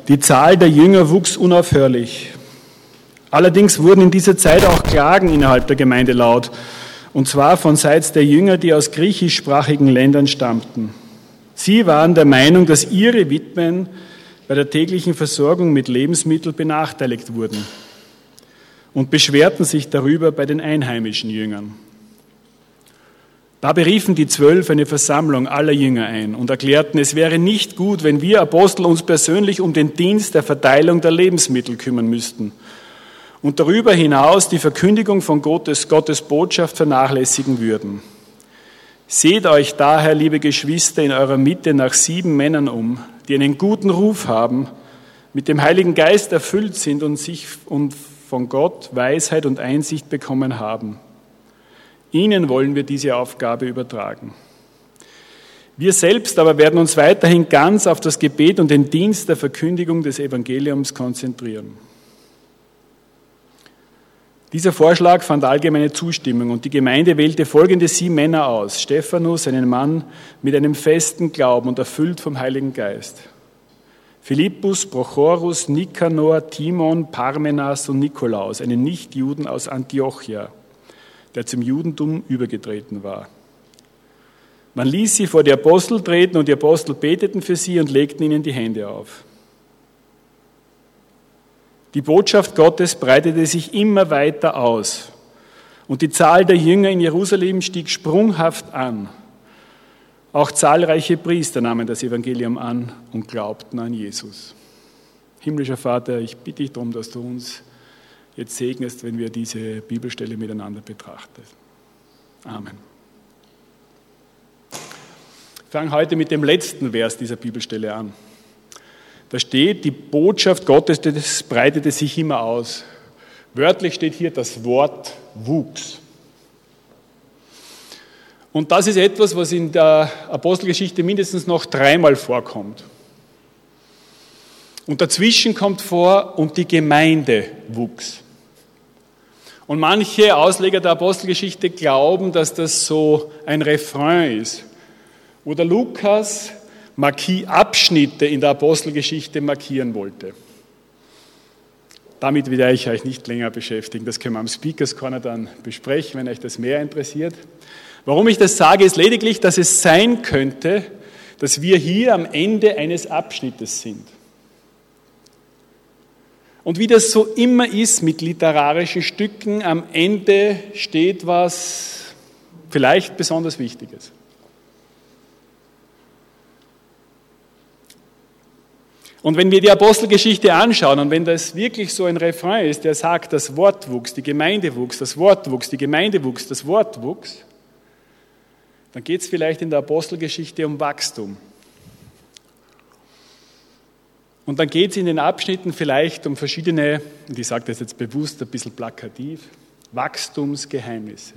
Die Zahl der Jünger wuchs unaufhörlich. Allerdings wurden in dieser Zeit auch Klagen innerhalb der Gemeinde laut, und zwar von Seiten der Jünger, die aus griechischsprachigen Ländern stammten. Sie waren der Meinung, dass ihre Witwen bei der täglichen Versorgung mit Lebensmitteln benachteiligt wurden und beschwerten sich darüber bei den einheimischen Jüngern. Da beriefen die 12 eine Versammlung aller Jünger ein und erklärten, es wäre nicht gut, wenn wir Apostel uns persönlich um den Dienst der Verteilung der Lebensmittel kümmern müssten und darüber hinaus die Verkündigung von Gottes Botschaft vernachlässigen würden. Seht euch daher, liebe Geschwister, in eurer Mitte nach 7 Männern um, die einen guten Ruf haben, mit dem Heiligen Geist erfüllt sind und von Gott Weisheit und Einsicht bekommen haben. Ihnen wollen wir diese Aufgabe übertragen. Wir selbst aber werden uns weiterhin ganz auf das Gebet und den Dienst der Verkündigung des Evangeliums konzentrieren. Dieser Vorschlag fand allgemeine Zustimmung und die Gemeinde wählte folgende 7 Männer aus. Stephanus, einen Mann mit einem festen Glauben und erfüllt vom Heiligen Geist. Philippus, Prochorus, Nikanor, Timon, Parmenas und Nikolaus, einen Nichtjuden aus Antiochia, der zum Judentum übergetreten war. Man ließ sie vor die Apostel treten und die Apostel beteten für sie und legten ihnen die Hände auf. Die Botschaft Gottes breitete sich immer weiter aus und die Zahl der Jünger in Jerusalem stieg sprunghaft an. Auch zahlreiche Priester nahmen das Evangelium an und glaubten an Jesus. Himmlischer Vater, ich bitte dich darum, dass du uns jetzt segnest, wenn wir diese Bibelstelle miteinander betrachten. Amen. Ich fange heute mit dem letzten Vers dieser Bibelstelle an. Da steht, die Botschaft Gottes, das breitete sich immer aus. Wörtlich steht hier, das Wort wuchs. Und das ist etwas, was in der Apostelgeschichte mindestens noch 3-mal vorkommt. Und dazwischen kommt vor, und die Gemeinde wuchs. Und manche Ausleger der Apostelgeschichte glauben, dass das so ein Refrain ist, wo der Lukas Abschnitte in der Apostelgeschichte markieren wollte. Damit werde ich euch nicht länger beschäftigen. Das können wir am Speakers Corner dann besprechen, wenn euch das mehr interessiert. Warum ich das sage, ist lediglich, dass es sein könnte, dass wir hier am Ende eines Abschnittes sind. Und wie das so immer ist mit literarischen Stücken, am Ende steht was vielleicht besonders Wichtiges. Und wenn wir die Apostelgeschichte anschauen und wenn das wirklich so ein Refrain ist, der sagt, das Wort wuchs, die Gemeinde wuchs, das Wort wuchs, die Gemeinde wuchs, das Wort wuchs, dann geht es vielleicht in der Apostelgeschichte um Wachstum. Und dann geht es in den Abschnitten vielleicht um verschiedene, und ich sage das jetzt bewusst ein bisschen plakativ, Wachstumsgeheimnisse.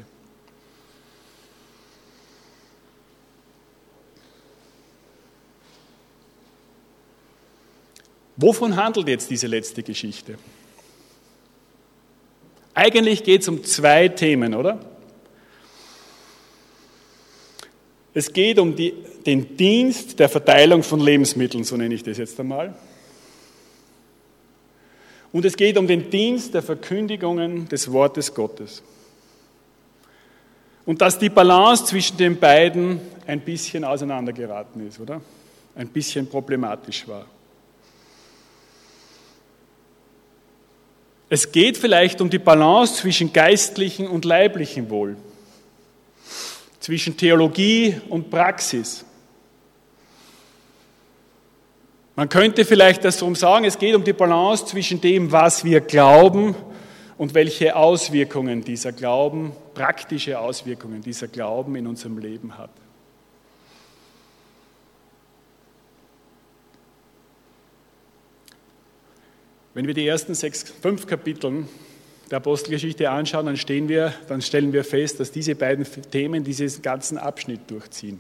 Wovon handelt jetzt diese letzte Geschichte? Eigentlich geht es um 2 Themen, oder? Es geht um den Dienst der Verteilung von Lebensmitteln, so nenne ich das jetzt einmal. Und es geht um den Dienst der Verkündigungen des Wortes Gottes. Und dass die Balance zwischen den beiden ein bisschen auseinandergeraten ist, oder? Ein bisschen problematisch war. Es geht vielleicht um die Balance zwischen geistlichem und leiblichem Wohl, zwischen Theologie und Praxis. Man könnte vielleicht das so sagen, es geht um die Balance zwischen dem, was wir glauben und welche Auswirkungen dieser Glauben, praktische Auswirkungen dieser Glauben in unserem Leben hat. Wenn wir die ersten 5 Kapiteln der Apostelgeschichte anschauen, dann stellen wir fest, dass diese beiden Themen diesen ganzen Abschnitt durchziehen.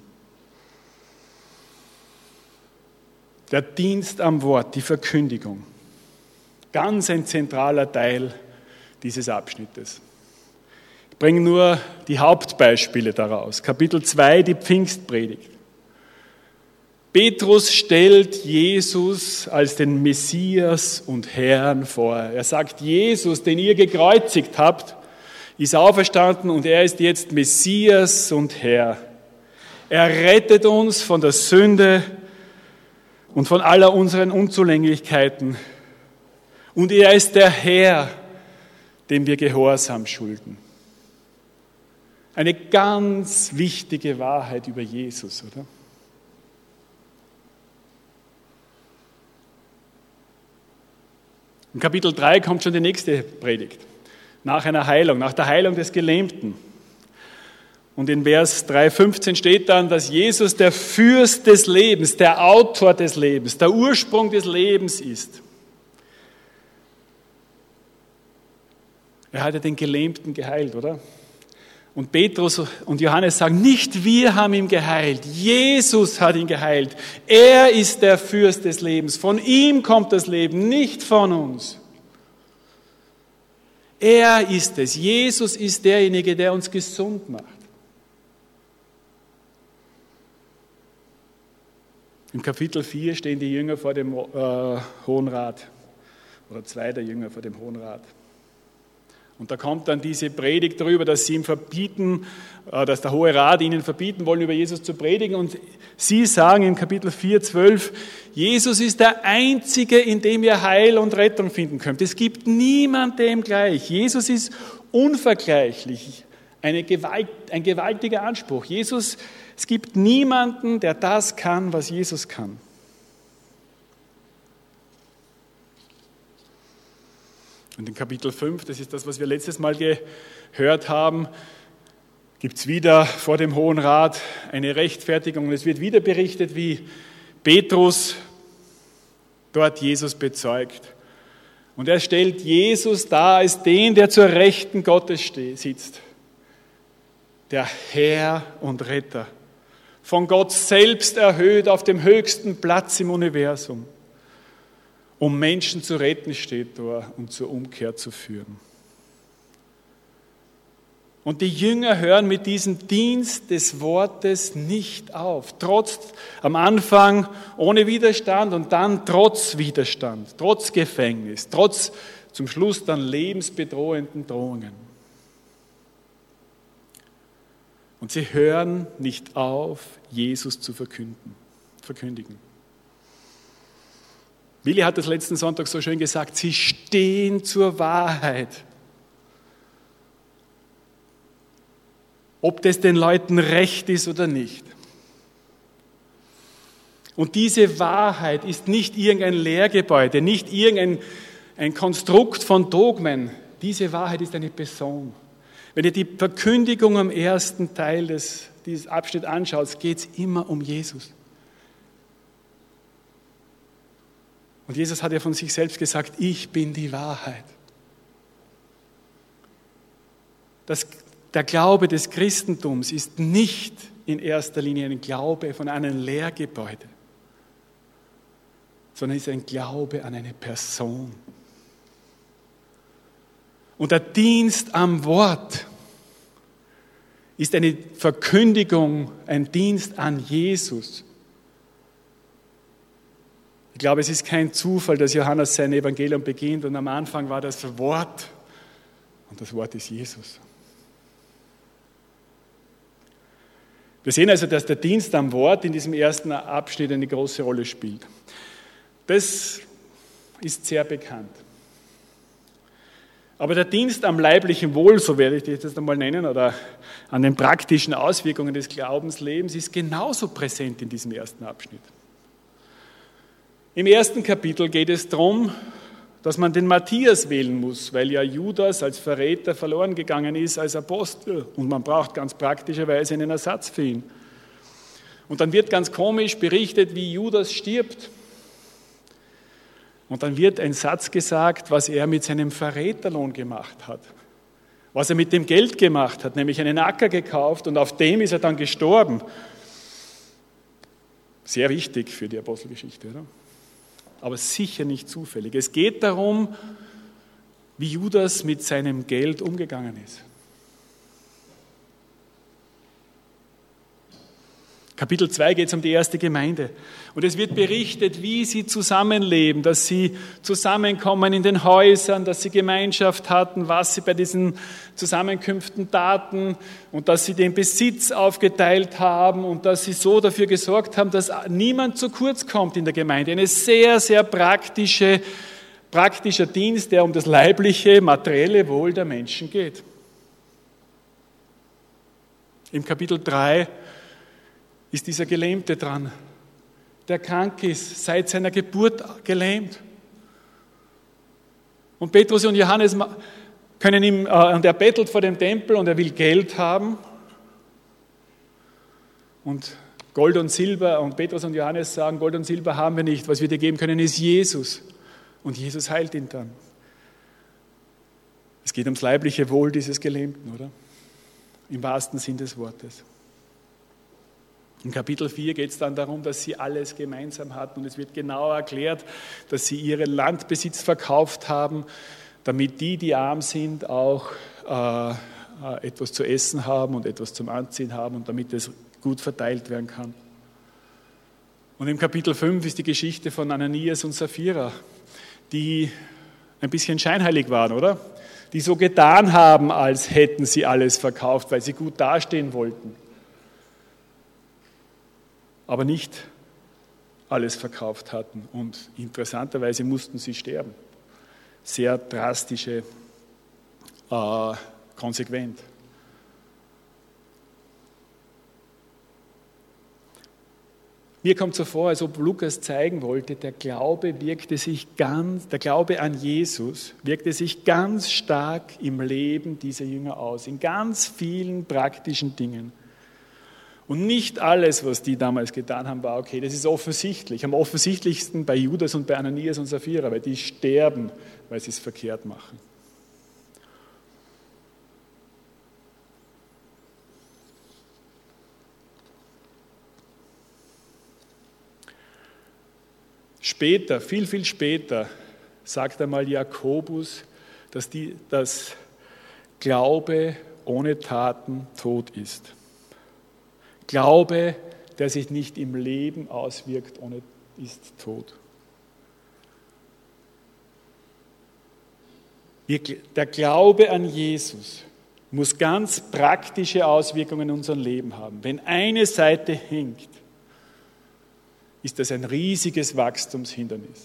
Der Dienst am Wort, die Verkündigung, ganz ein zentraler Teil dieses Abschnittes. Ich bringe nur die Hauptbeispiele daraus. Kapitel 2, die Pfingstpredigt. Petrus stellt Jesus als den Messias und Herrn vor. Er sagt, Jesus, den ihr gekreuzigt habt, ist auferstanden und er ist jetzt Messias und Herr. Er rettet uns von der Sünde und von aller unseren Unzulänglichkeiten. Und er ist der Herr, dem wir Gehorsam schulden. Eine ganz wichtige Wahrheit über Jesus, oder? Im Kapitel 3 kommt schon die nächste Predigt. Nach einer Heilung, nach der Heilung des Gelähmten. Und in Vers 3,15 steht dann, dass Jesus der Fürst des Lebens, der Autor des Lebens, der Ursprung des Lebens ist. Er hat ja den Gelähmten geheilt, oder? Und Petrus und Johannes sagen, nicht wir haben ihn geheilt, Jesus hat ihn geheilt. Er ist der Fürst des Lebens, von ihm kommt das Leben, nicht von uns. Er ist es, Jesus ist derjenige, der uns gesund macht. Im Kapitel 4 stehen die Jünger vor dem Hohen Rat, oder zwei der Jünger vor dem Hohen Rat. Und da kommt dann diese Predigt darüber, dass sie ihm verbieten, dass der Hohe Rat ihnen verbieten wollen, über Jesus zu predigen. Und sie sagen im Kapitel 4, 12, Jesus ist der Einzige, in dem ihr Heil und Rettung finden könnt. Es gibt niemand dem gleich. Jesus ist unvergleichlich. Ein gewaltiger Anspruch. Jesus, es gibt niemanden, der das kann, was Jesus kann. Und in Kapitel 5, das ist das, was wir letztes Mal gehört haben, gibt es wieder vor dem Hohen Rat eine Rechtfertigung. Und es wird wieder berichtet, wie Petrus dort Jesus bezeugt. Und er stellt Jesus dar als den, der zur Rechten Gottes sitzt. Der Herr und Retter. Von Gott selbst erhöht auf dem höchsten Platz im Universum. Um Menschen zu retten, steht da, um zur Umkehr zu führen. Und die Jünger hören mit diesem Dienst des Wortes nicht auf. Am Anfang ohne Widerstand und dann trotz Widerstand, trotz Gefängnis, trotz zum Schluss dann lebensbedrohenden Drohungen. Und sie hören nicht auf, Jesus zu verkündigen. Willi hat das letzten Sonntag so schön gesagt, sie stehen zur Wahrheit. Ob das den Leuten recht ist oder nicht. Und diese Wahrheit ist nicht irgendein Lehrgebäude, nicht irgendein Konstrukt von Dogmen. Diese Wahrheit ist eine Person. Wenn ihr die Verkündigung am ersten Teil dieses Abschnitts anschaut, geht es immer um Jesus. Und Jesus hat ja von sich selbst gesagt, ich bin die Wahrheit. Der Glaube des Christentums ist nicht in erster Linie ein Glaube von einem Lehrgebäude, sondern ist ein Glaube an eine Person. Und der Dienst am Wort ist eine Verkündigung, ein Dienst an Jesus. Ich glaube, es ist kein Zufall, dass Johannes sein Evangelium beginnt und am Anfang war das Wort und das Wort ist Jesus. Wir sehen also, dass der Dienst am Wort in diesem ersten Abschnitt eine große Rolle spielt. Das ist sehr bekannt. Aber der Dienst am leiblichen Wohl, so werde ich das jetzt einmal nennen, oder an den praktischen Auswirkungen des Glaubenslebens, ist genauso präsent in diesem ersten Abschnitt. Im ersten Kapitel geht es darum, dass man den Matthias wählen muss, weil ja Judas als Verräter verloren gegangen ist als Apostel und man braucht ganz praktischerweise einen Ersatz für ihn. Und dann wird ganz komisch berichtet, wie Judas stirbt. Und dann wird ein Satz gesagt, was er mit seinem Verräterlohn gemacht hat. Was er mit dem Geld gemacht hat, nämlich einen Acker gekauft und auf dem ist er dann gestorben. Sehr wichtig für die Apostelgeschichte, oder? Aber sicher nicht zufällig. Es geht darum, wie Judas mit seinem Geld umgegangen ist. Kapitel 2 geht es um die erste Gemeinde. Und es wird berichtet, wie sie zusammenleben, dass sie zusammenkommen in den Häusern, dass sie Gemeinschaft hatten, was sie bei diesen Zusammenkünften taten und dass sie den Besitz aufgeteilt haben und dass sie so dafür gesorgt haben, dass niemand zu kurz kommt in der Gemeinde. Eine sehr, sehr praktischer Dienst, der um das leibliche, materielle Wohl der Menschen geht. Im Kapitel 3 ist dieser Gelähmte dran, der krank ist, seit seiner Geburt gelähmt. Und Petrus und Johannes können ihm, und er bettelt vor dem Tempel und er will Geld haben. Und Gold und Silber, und Petrus und Johannes sagen, Gold und Silber haben wir nicht, was wir dir geben können, ist Jesus. Und Jesus heilt ihn dann. Es geht ums leibliche Wohl dieses Gelähmten, oder? Im wahrsten Sinn des Wortes. In Kapitel 4 geht es dann darum, dass sie alles gemeinsam hatten und es wird genau erklärt, dass sie ihren Landbesitz verkauft haben, damit die arm sind, auch etwas zu essen haben und etwas zum Anziehen haben und damit es gut verteilt werden kann. Und im Kapitel 5 ist die Geschichte von Ananias und Sapphira, die ein bisschen scheinheilig waren, oder? Die so getan haben, als hätten sie alles verkauft, weil sie gut dastehen wollten. Aber nicht alles verkauft hatten. Und interessanterweise mussten sie sterben. Sehr drastische, konsequent. Mir kommt so vor, als ob Lukas zeigen wollte, der Glaube an Jesus wirkte sich ganz stark im Leben dieser Jünger aus, in ganz vielen praktischen Dingen. Und nicht alles, was die damals getan haben, war okay. Das ist offensichtlich. Am offensichtlichsten bei Judas und bei Ananias und Sapphira, weil die sterben, weil sie es verkehrt machen. Später, viel später, sagt einmal Jakobus, dass Glaube ohne Taten tot ist. Glaube, der sich nicht im Leben auswirkt, ist tot. Der Glaube an Jesus muss ganz praktische Auswirkungen in unserem Leben haben. Wenn eine Seite hinkt, ist das ein riesiges Wachstumshindernis.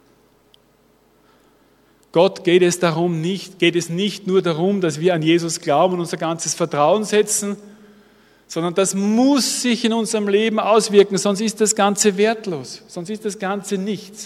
Gott geht es nicht nur darum, dass wir an Jesus glauben und unser ganzes Vertrauen setzen, sondern das muss sich in unserem Leben auswirken, sonst ist das Ganze wertlos, sonst ist das Ganze nichts.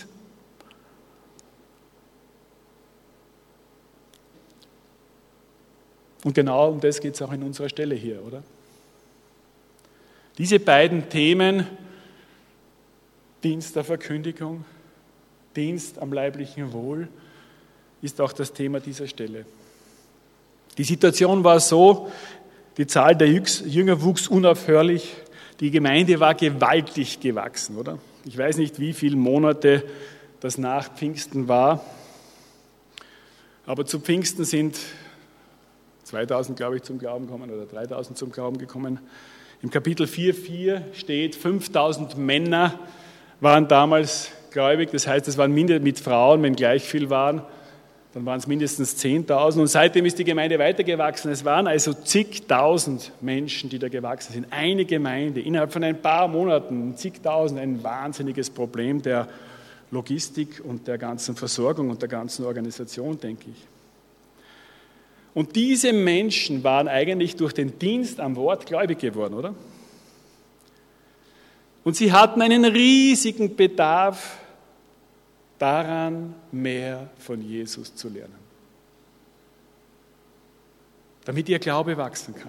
Und genau um das geht es auch in unserer Stelle hier, oder? Diese beiden Themen, Dienst der Verkündigung, Dienst am leiblichen Wohl, ist auch das Thema dieser Stelle. Die Situation war so, die Zahl der Jünger wuchs unaufhörlich, die Gemeinde war gewaltig gewachsen, oder? Ich weiß nicht, wie viele Monate das nach Pfingsten war, aber zu Pfingsten sind 2000, glaube ich, zum Glauben gekommen oder 3000 zum Glauben gekommen. Im Kapitel 4,4 steht, 5000 Männer waren damals gläubig, das heißt, es waren mit Frauen, wenn gleich viel waren, dann waren es mindestens 10.000 und seitdem ist die Gemeinde weitergewachsen. Es waren also zigtausend Menschen, die da gewachsen sind. Eine Gemeinde, innerhalb von ein paar Monaten, zigtausend, ein wahnsinniges Problem der Logistik und der ganzen Versorgung und der ganzen Organisation, denke ich. Und diese Menschen waren eigentlich durch den Dienst am Wort gläubig geworden, oder? Und sie hatten einen riesigen Bedarf daran, mehr von Jesus zu lernen, damit ihr Glaube wachsen kann.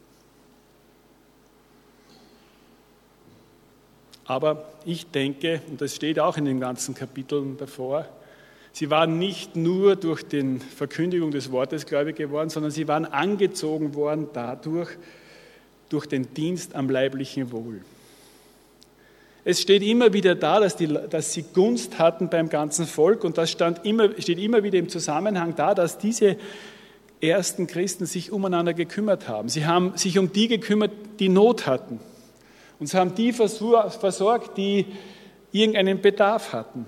Aber ich denke, und das steht auch in den ganzen Kapiteln davor, sie waren nicht nur durch die Verkündigung des Wortes gläubig geworden, sondern sie waren angezogen worden dadurch, durch den Dienst am leiblichen Wohl. Es steht immer wieder da, dass sie Gunst hatten beim ganzen Volk und das steht immer wieder im Zusammenhang da, dass diese ersten Christen sich umeinander gekümmert haben. Sie haben sich um die gekümmert, die Not hatten. Und sie haben die versorgt, die irgendeinen Bedarf hatten.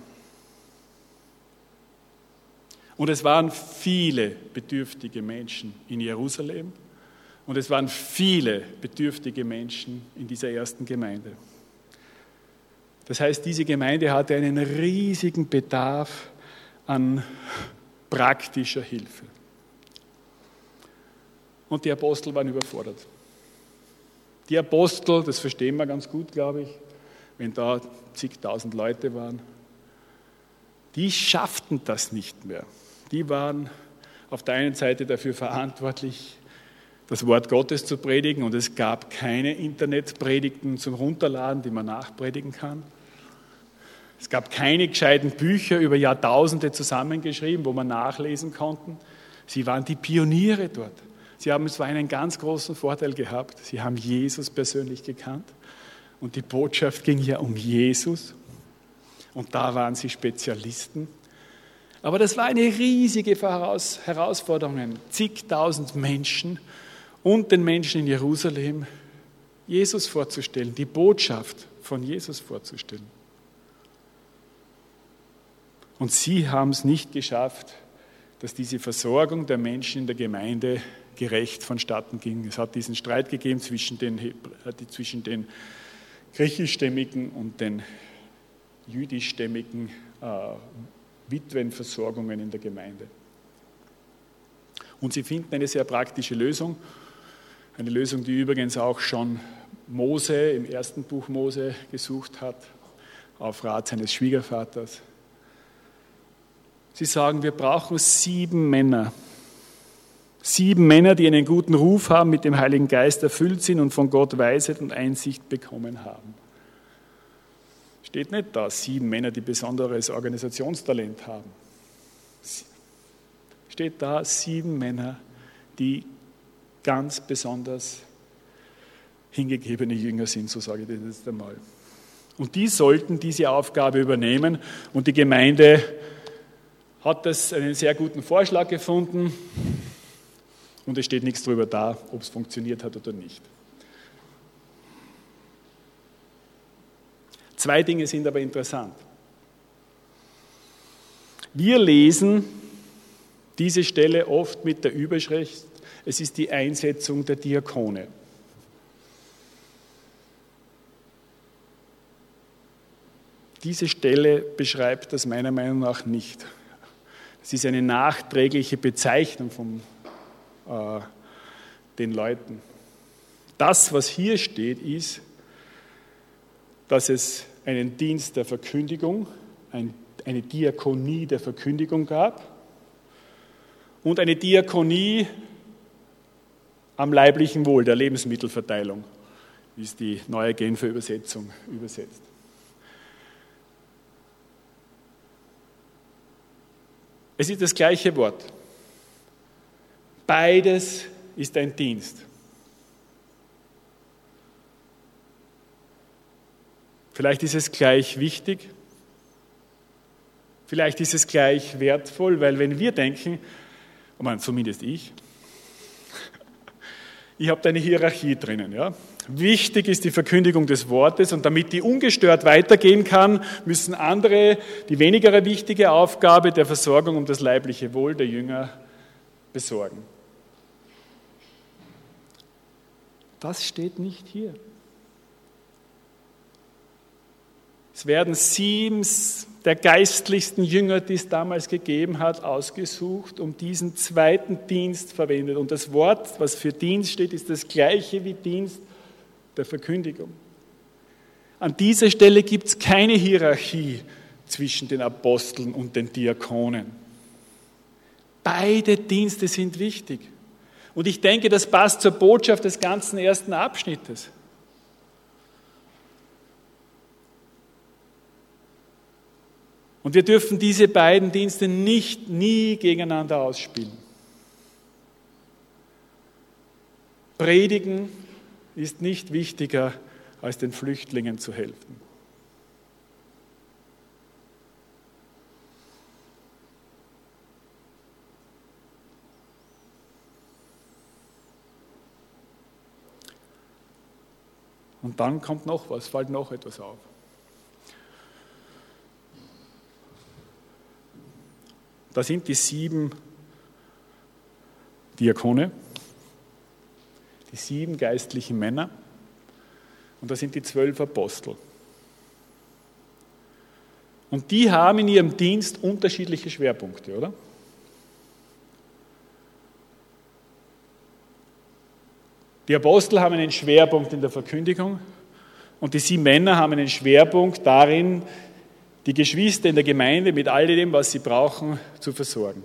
Und es waren viele bedürftige Menschen in Jerusalem und es waren viele bedürftige Menschen in dieser ersten Gemeinde. Das heißt, diese Gemeinde hatte einen riesigen Bedarf an praktischer Hilfe. Und die Apostel waren überfordert. Die Apostel, das verstehen wir ganz gut, glaube ich, wenn da zigtausend Leute waren, die schafften das nicht mehr. Die waren auf der einen Seite dafür verantwortlich, das Wort Gottes zu predigen, und es gab keine Internetpredigten zum Runterladen, die man nachpredigen kann. Es gab keine gescheiten Bücher über Jahrtausende zusammengeschrieben, wo man nachlesen konnte. Sie waren die Pioniere dort. Sie haben zwar einen ganz großen Vorteil gehabt, sie haben Jesus persönlich gekannt und die Botschaft ging ja um Jesus und da waren sie Spezialisten. Aber das war eine riesige Herausforderung, zigtausend Menschen und den Menschen in Jerusalem Jesus vorzustellen, die Botschaft von Jesus vorzustellen. Und sie haben es nicht geschafft, dass diese Versorgung der Menschen in der Gemeinde gerecht vonstatten ging. Es hat diesen Streit gegeben zwischen den griechischstämmigen und den jüdischstämmigen Witwenversorgungen in der Gemeinde. Und sie finden eine sehr praktische Lösung, eine Lösung, die übrigens auch schon Mose im ersten Buch Mose gesucht hat, auf Rat seines Schwiegervaters. Sie sagen, wir brauchen 7 Männer. 7 Männer, die einen guten Ruf haben, mit dem Heiligen Geist erfüllt sind und von Gott Weisheit und Einsicht bekommen haben. Steht nicht da, 7 Männer, die besonderes Organisationstalent haben. Steht da, 7 Männer, die ganz besonders hingegebene Jünger sind, so sage ich das jetzt einmal. Und die sollten diese Aufgabe übernehmen und die Gemeinde hat das einen sehr guten Vorschlag gefunden und es steht nichts darüber da, ob es funktioniert hat oder nicht. 2 Dinge sind aber interessant. Wir lesen diese Stelle oft mit der Überschrift, es ist die Einsetzung der Diakone. Diese Stelle beschreibt das meiner Meinung nach nicht. Es ist eine nachträgliche Bezeichnung von den Leuten. Das, was hier steht, ist, dass es einen Dienst der Verkündigung, eine Diakonie der Verkündigung gab und eine Diakonie am leiblichen Wohl, der Lebensmittelverteilung, wie es die neue Genfer Übersetzung übersetzt. Es ist das gleiche Wort. Beides ist ein Dienst. Vielleicht ist es gleich wichtig, vielleicht ist es gleich wertvoll, weil wenn wir denken, zumindest ich habe da eine Hierarchie drinnen. Ja? Wichtig ist die Verkündigung des Wortes und damit die ungestört weitergehen kann, müssen andere die weniger wichtige Aufgabe der Versorgung um das leibliche Wohl der Jünger besorgen. Das steht nicht hier. Es werden 7 der geistlichsten Jünger, die es damals gegeben hat, ausgesucht, um diesen zweiten Dienst verwendet. Und das Wort, was für Dienst steht, ist das gleiche wie Dienst der Verkündigung. An dieser Stelle gibt es keine Hierarchie zwischen den Aposteln und den Diakonen. Beide Dienste sind wichtig. Und ich denke, das passt zur Botschaft des ganzen ersten Abschnittes. Und wir dürfen diese beiden Dienste nie gegeneinander ausspielen. Predigen ist nicht wichtiger, als den Flüchtlingen zu helfen. Und dann kommt noch was, fällt noch etwas auf. Da sind die 7 Diakone, die 7 geistlichen Männer und da sind die 12 Apostel. Und die haben in ihrem Dienst unterschiedliche Schwerpunkte, oder? Die Apostel haben einen Schwerpunkt in der Verkündigung und die 7 Männer haben einen Schwerpunkt darin, die Geschwister in der Gemeinde mit all dem, was sie brauchen, zu versorgen.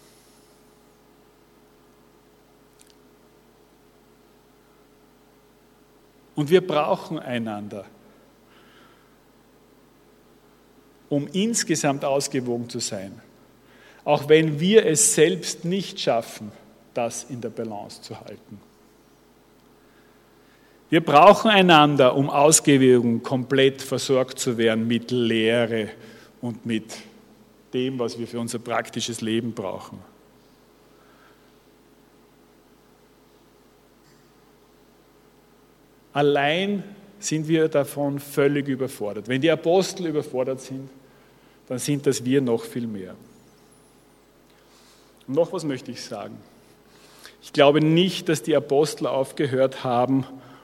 Und wir brauchen einander, um insgesamt ausgewogen zu sein, auch wenn wir es selbst nicht schaffen, das in der Balance zu halten. Wir brauchen einander, um ausgewogen, komplett versorgt zu werden mit Lehre und mit dem, was wir für unser praktisches Leben brauchen. Allein sind wir davon völlig überfordert. Wenn die Apostel überfordert sind, dann sind das wir noch viel mehr. Und noch was möchte ich sagen. Ich glaube nicht, dass die Apostel aufgehört haben,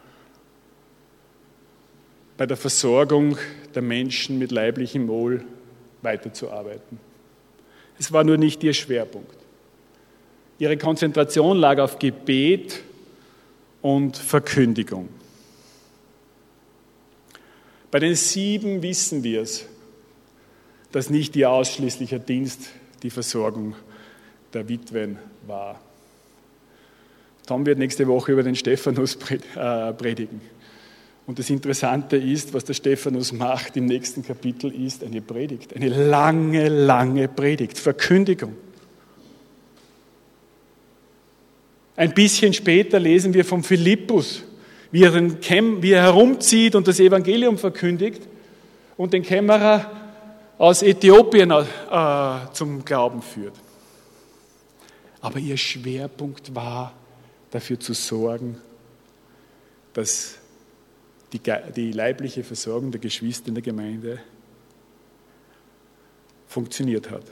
bei der Versorgung der Menschen mit leiblichem Wohl weiterzuarbeiten. Es war nur nicht ihr Schwerpunkt. Ihre Konzentration lag auf Gebet und Verkündigung. Bei den 7 wissen wir es, dass nicht ihr ausschließlicher Dienst die Versorgung der Witwen war. Tom wird nächste Woche über den Stephanus predigen. Und das Interessante ist, was der Stephanus macht im nächsten Kapitel, ist eine Predigt. Eine lange, lange Predigt. Verkündigung. Ein bisschen später lesen wir vom Philippus, wie er herumzieht und das Evangelium verkündigt und den Kämmerer aus Äthiopien zum Glauben führt. Aber ihr Schwerpunkt war, dafür zu sorgen, dass die leibliche Versorgung der Geschwister in der Gemeinde funktioniert hat.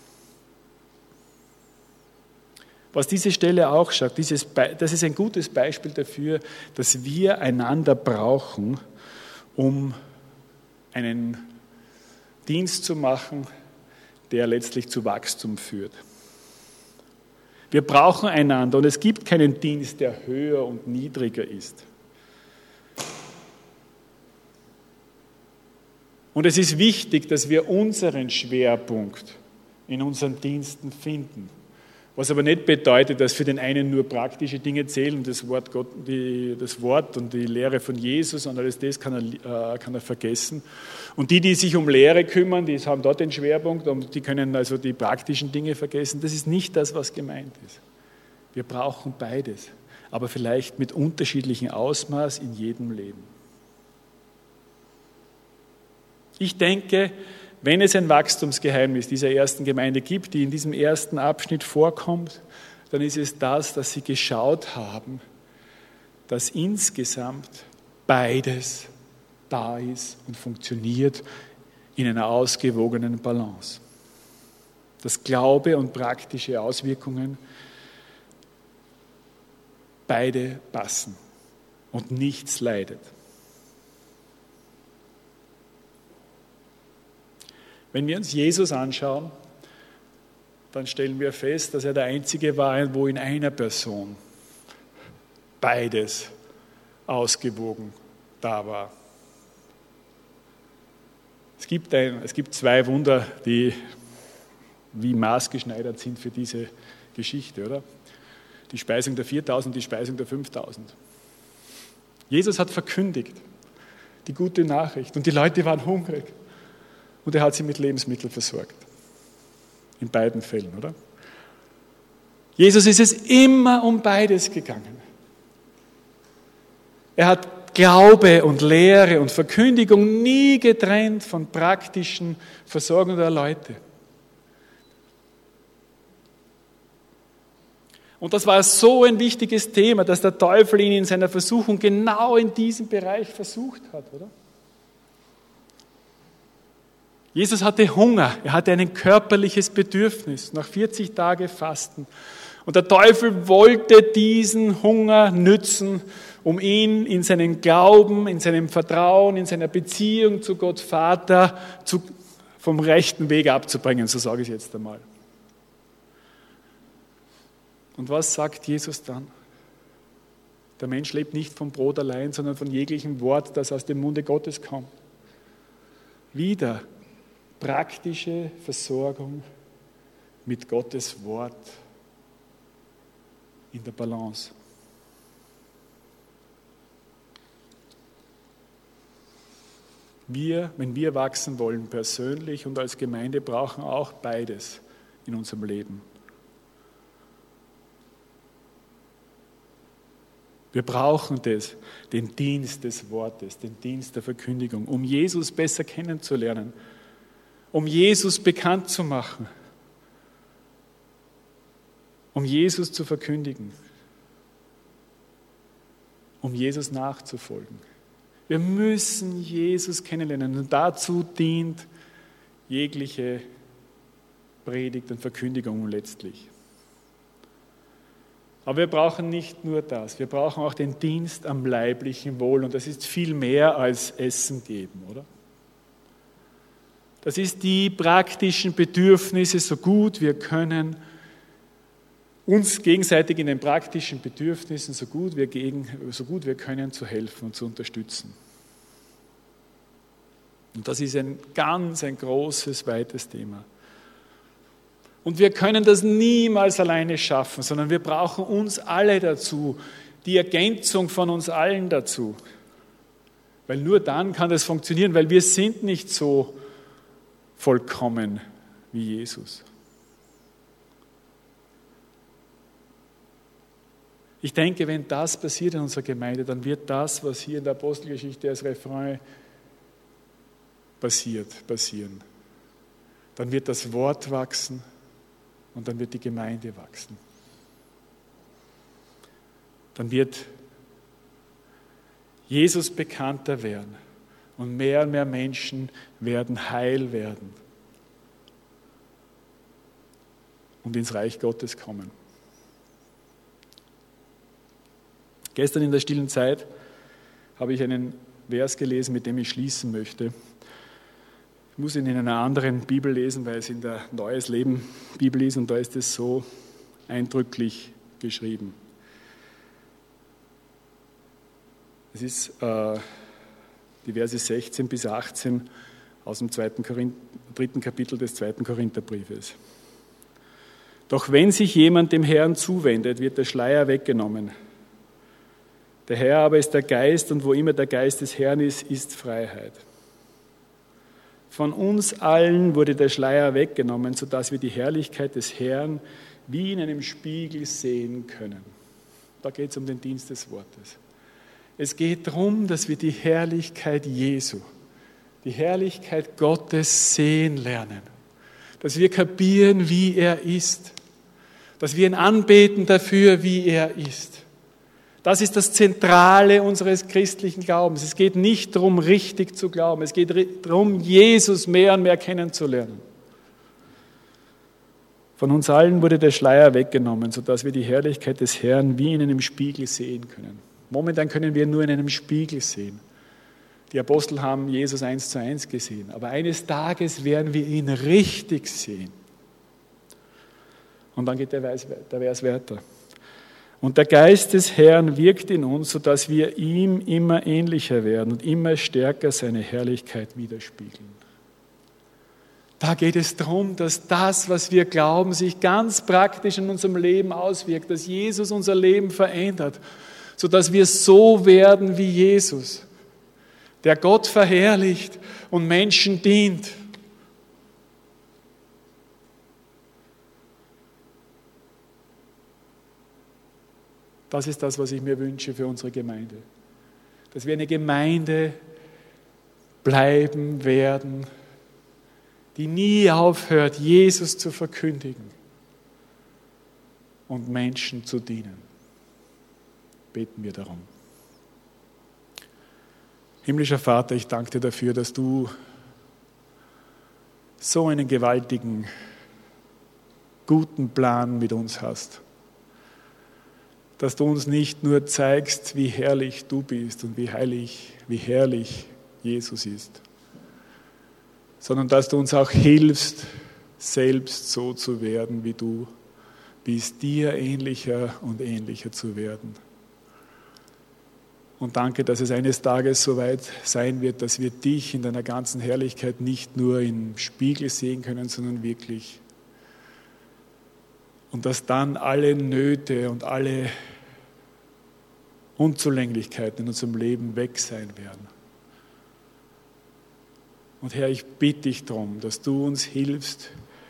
Was diese Stelle auch sagt, das ist ein gutes Beispiel dafür, dass wir einander brauchen, um einen Dienst zu machen, der letztlich zu Wachstum führt. Wir brauchen einander und es gibt keinen Dienst, der höher und niedriger ist. Und es ist wichtig, dass wir unseren Schwerpunkt in unseren Diensten finden. Was aber nicht bedeutet, dass für den einen nur praktische Dinge zählen, das Wort und die Lehre von Jesus und alles das kann er vergessen. Und die sich um Lehre kümmern, die haben dort den Schwerpunkt und die können also die praktischen Dinge vergessen. Das ist nicht das, was gemeint ist. Wir brauchen beides, aber vielleicht mit unterschiedlichem Ausmaß in jedem Leben. Ich denke, wenn es ein Wachstumsgeheimnis dieser ersten Gemeinde gibt, die in diesem ersten Abschnitt vorkommt, dann ist es das, dass sie geschaut haben, dass insgesamt beides da ist und funktioniert in einer ausgewogenen Balance. Dass Glaube und praktische Auswirkungen beide passen und nichts leidet. Wenn wir uns Jesus anschauen, dann stellen wir fest, dass er der Einzige war, wo in einer Person beides ausgewogen da war. Es gibt 2 Wunder, die wie maßgeschneidert sind für diese Geschichte, oder? Die Speisung der 4.000, die Speisung der 5.000. Jesus hat verkündigt, die gute Nachricht, und die Leute waren hungrig. Und er hat sie mit Lebensmitteln versorgt. In beiden Fällen, oder? Jesus ist es immer um beides gegangen. Er hat Glaube und Lehre und Verkündigung nie getrennt von praktischen Versorgung der Leute. Und das war so ein wichtiges Thema, dass der Teufel ihn in seiner Versuchung genau in diesem Bereich versucht hat, oder? Jesus hatte Hunger, er hatte ein körperliches Bedürfnis nach 40 Tagen Fasten. Und der Teufel wollte diesen Hunger nützen, um ihn in seinem Glauben, in seinem Vertrauen, in seiner Beziehung zu Gott Vater vom rechten Weg abzubringen, so sage ich jetzt einmal. Und was sagt Jesus dann? Der Mensch lebt nicht vom Brot allein, sondern von jeglichem Wort, das aus dem Munde Gottes kommt. Wieder praktische Versorgung mit Gottes Wort in der Balance. Wenn wir wachsen wollen, persönlich und als Gemeinde, brauchen auch beides in unserem Leben. Wir brauchen den Dienst des Wortes, den Dienst der Verkündigung, um Jesus besser kennenzulernen, um Jesus bekannt zu machen, um Jesus zu verkündigen, um Jesus nachzufolgen. Wir müssen Jesus kennenlernen und dazu dient jegliche Predigt und Verkündigung letztlich. Aber wir brauchen nicht nur das, wir brauchen auch den Dienst am leiblichen Wohl und das ist viel mehr als Essen geben, oder? Das ist die praktischen Bedürfnisse, so gut wir können, uns gegenseitig in den praktischen Bedürfnissen, so gut wir können, zu helfen und zu unterstützen. Und das ist ein großes, weites Thema. Und wir können das niemals alleine schaffen, sondern wir brauchen uns alle dazu, die Ergänzung von uns allen dazu. Weil nur dann kann das funktionieren, weil wir sind nicht so vollkommen wie Jesus. Ich denke, wenn das passiert in unserer Gemeinde, dann wird das, was hier in der Apostelgeschichte als Refrain passieren. Dann wird das Wort wachsen und dann wird die Gemeinde wachsen. Dann wird Jesus bekannter werden und mehr Menschen werden heil werden und ins Reich Gottes kommen. Gestern in der stillen Zeit habe ich einen Vers gelesen, mit dem ich schließen möchte. Ich muss ihn in einer anderen Bibel lesen, weil es in der Neues Leben Bibel ist und da ist es so eindrücklich geschrieben. Es ist die Verse 16 bis 18 aus dem 3. Kapitel des 2. Korintherbriefes. Doch wenn sich jemand dem Herrn zuwendet, wird der Schleier weggenommen. Der Herr aber ist der Geist und wo immer der Geist des Herrn ist Freiheit. Von uns allen wurde der Schleier weggenommen, sodass wir die Herrlichkeit des Herrn wie in einem Spiegel sehen können. Da geht es um den Dienst des Wortes. Es geht darum, dass wir die Herrlichkeit Jesu, die Herrlichkeit Gottes sehen lernen. Dass wir kapieren, wie er ist. Dass wir ihn anbeten dafür, wie er ist. Das ist das Zentrale unseres christlichen Glaubens. Es geht nicht darum, richtig zu glauben. Es geht darum, Jesus mehr und mehr kennenzulernen. Von uns allen wurde der Schleier weggenommen, sodass wir die Herrlichkeit des Herrn wie in einem Spiegel sehen können. Momentan können wir nur in einem Spiegel sehen. Die Apostel haben Jesus 1:1 gesehen. Aber eines Tages werden wir ihn richtig sehen. Und dann geht der Vers weiter. Und der Geist des Herrn wirkt in uns, sodass wir ihm immer ähnlicher werden und immer stärker seine Herrlichkeit widerspiegeln. Da geht es darum, dass das, was wir glauben, sich ganz praktisch in unserem Leben auswirkt, dass Jesus unser Leben verändert, sodass wir so werden wie Jesus, der Gott verherrlicht und Menschen dient. Das ist das, was ich mir wünsche für unsere Gemeinde. Dass wir eine Gemeinde bleiben werden, die nie aufhört, Jesus zu verkündigen. und Menschen zu dienen. Beten wir darum. Himmlischer Vater, ich danke dir dafür, dass du so einen gewaltigen, guten Plan mit uns hast. Dass du uns nicht nur zeigst, wie herrlich du bist und wie heilig, wie herrlich Jesus ist, sondern dass du uns auch hilfst, selbst so zu werden, wie du bist, dir ähnlicher und ähnlicher zu werden. Und danke, dass es eines Tages so weit sein wird, dass wir dich in deiner ganzen Herrlichkeit nicht nur im Spiegel sehen können, sondern wirklich. Und dass dann alle Nöte und alle Unzulänglichkeiten in unserem Leben weg sein werden. Und Herr, ich bitte dich darum, dass du uns hilfst,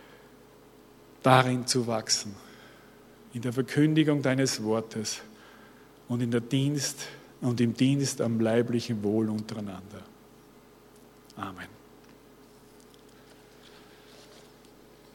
darin zu wachsen, in der Verkündigung deines Wortes und im Dienst am leiblichen Wohl untereinander. Amen.